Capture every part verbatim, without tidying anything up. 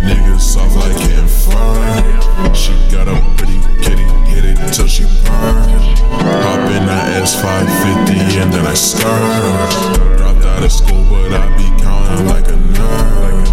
Niggas soft like Ken Fern. She got a pretty kitty, hit it till she burn. Hop in that S five fifty and then I skirt. Dropped out of school but I be counting like a nerd.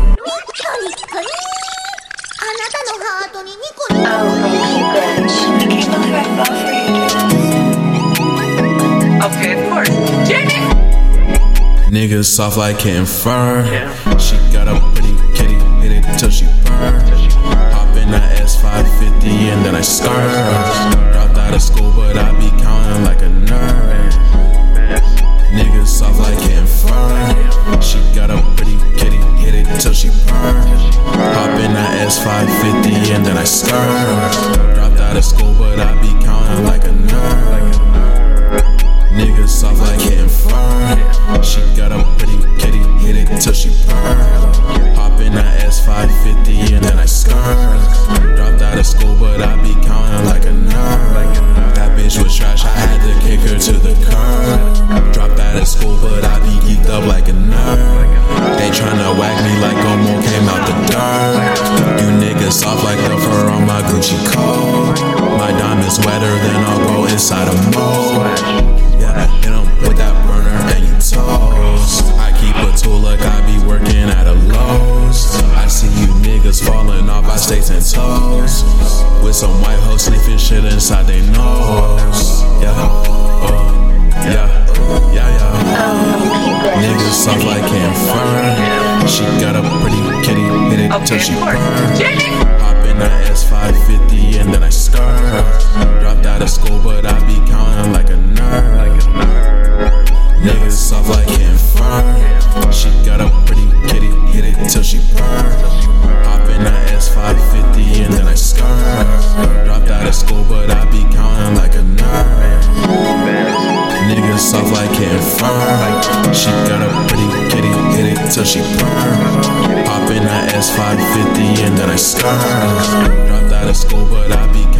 Okay, of course. Jamie! Niggas soft like Ken Fern. She got a pretty kitty, hit it till she burn. Hop in that S five fifty and then I skirt. Dropped out of school but I be counting like a nerd. Niggas soft like Ken Fern. She got a pretty kitty, hit it till she burn. Hop in that S five fifty and then I skirt. Dropped out of school but I be counting like a nerd. Niggas soft like Ken Fern. She got a pretty kitty, hit it till she burn. Hop in that S five fifty and then I skirt. Dropped out of school but I be counting like a nerd. That bitch was trash, I had to kick her to the curb. Dropped out of school but I be geeked up like a nerd. They tryna whack me like Omo came out the dirt. You niggas soft like the fur on my Gucci coat. My diamonds wetter than I'll go inside a mold. Yeah, hit 'em with that burner and you toast. I keep a tool like I be working at a Lowe's. I see you niggas falling off, I stay ten toes. With some white hoes sniffing shit inside they nose. Yeah, oh, yeah, yeah, yeah. Niggas soft like Ken Fern. She got a pretty kitty, hit it till she burn. Hop in that S five fifty and then I skirt. Dropped out of school but I be counting like a nerd. Niggas soft like Ken Fern. She got a pretty kitty, hit it till she burn. Hop in that S five fifty and then I skirt. Dropped out of school but I be counting like a nerd. Niggas soft like Ken Fern. She got a pretty kitty, hit it till she burn. Hop in that S five fifty and then I skirt. Dropped out of school but I be counting